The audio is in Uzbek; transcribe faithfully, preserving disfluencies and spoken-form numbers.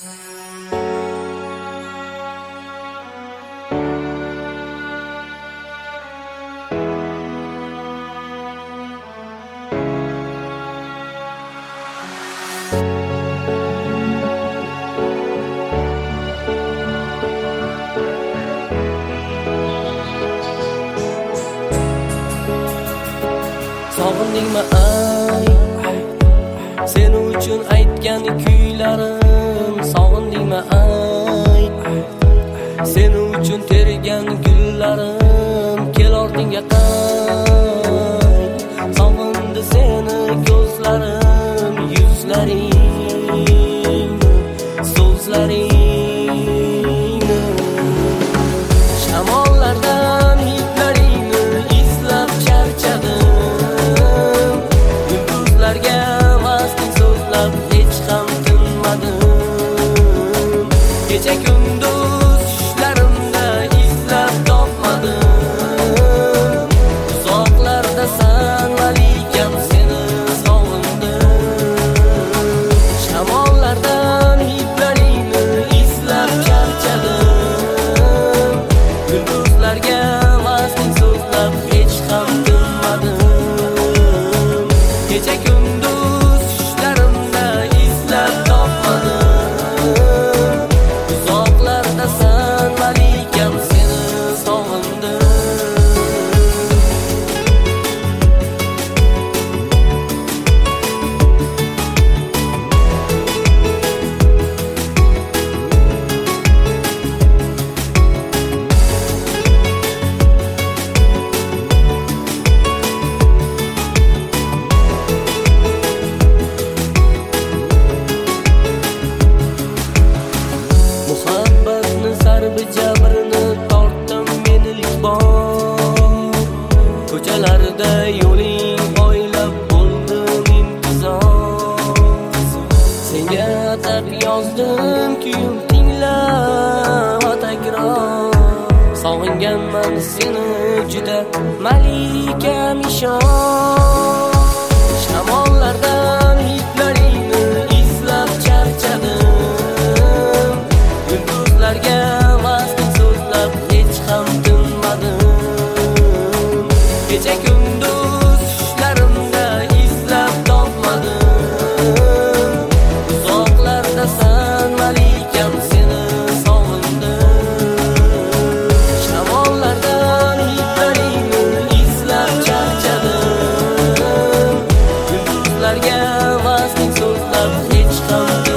Sog'indingmi ay, sen uchun aytgan kuylarim. Sog'indingmi ay, sen uchun tergan gullarim. Kel ortingga qayt, sog'indi seni ko'zlarim, yuzlaring, so'zlaring. Shamollardan hidlaringni izlab charchadim, yulduzlarga vasling so'zlab hech ham tinmadim. Kecha kunduz tushlarimda izlab topmadim, uzoqlardasan malikam seni sog'indim. Shamollardan hidlaringni izlab charchadim, yulduzlarga vasling so'zlab hech ham tinmadim. Kecha kunduz tushlarimda izlab topmadim, uzoqlardasan malikam seni sog'indim. Muhabbatni sarbi jabrini tortdim men ilk bor. Ko'chalarda yo'ling poylab bo'ldim intizor. Senga atab yozdim kuyim, tingla va takror. Sog'inganman seni juda malikam ishon. Shamollardan hidlaringni izlab charchadim, yulduzlarga vasling so'zlab hech ham tinmadim. Kecha kunduz tushlarimda izlab topmadim, uzoqlardasan malikam seni sog'indim. Shamollardan hidlaringni izlab charchadim, yulduzlarga vasling so'zlab hech ham